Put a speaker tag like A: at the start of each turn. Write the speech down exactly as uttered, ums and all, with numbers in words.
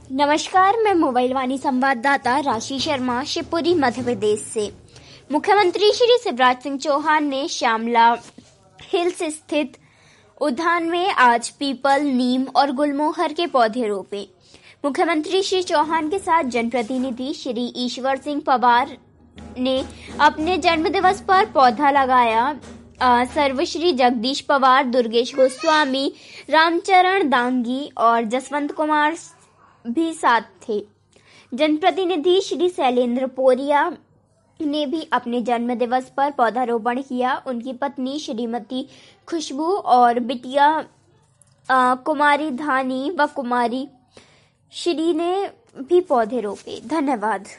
A: नमस्कार, मैं मोबाइल वाणी संवाददाता राशि शर्मा शिवपुरी मध्य प्रदेश से। मुख्यमंत्री श्री शिवराज सिंह चौहान ने श्यामला हिल्स स्थित उद्यान में आज पीपल, नीम और गुलमोहर के पौधे रोपे। मुख्यमंत्री श्री चौहान के साथ जनप्रतिनिधि श्री ईश्वर सिंह पवार ने अपने जन्मदिवस पर पौधा लगाया। सर्वश्री जगदीश पवार, दुर्गेश गोस्वामी, रामचरण दांगी और जसवंत कुमार भी साथ थे। जनप्रतिनिधि श्री शैलेंद्र पोरिया ने भी अपने जन्मदिवस पर पौधारोपण किया। उनकी पत्नी श्रीमती खुशबू और बिटिया आ, कुमारी धानी व कुमारी श्री ने भी पौधे रोपे। धन्यवाद।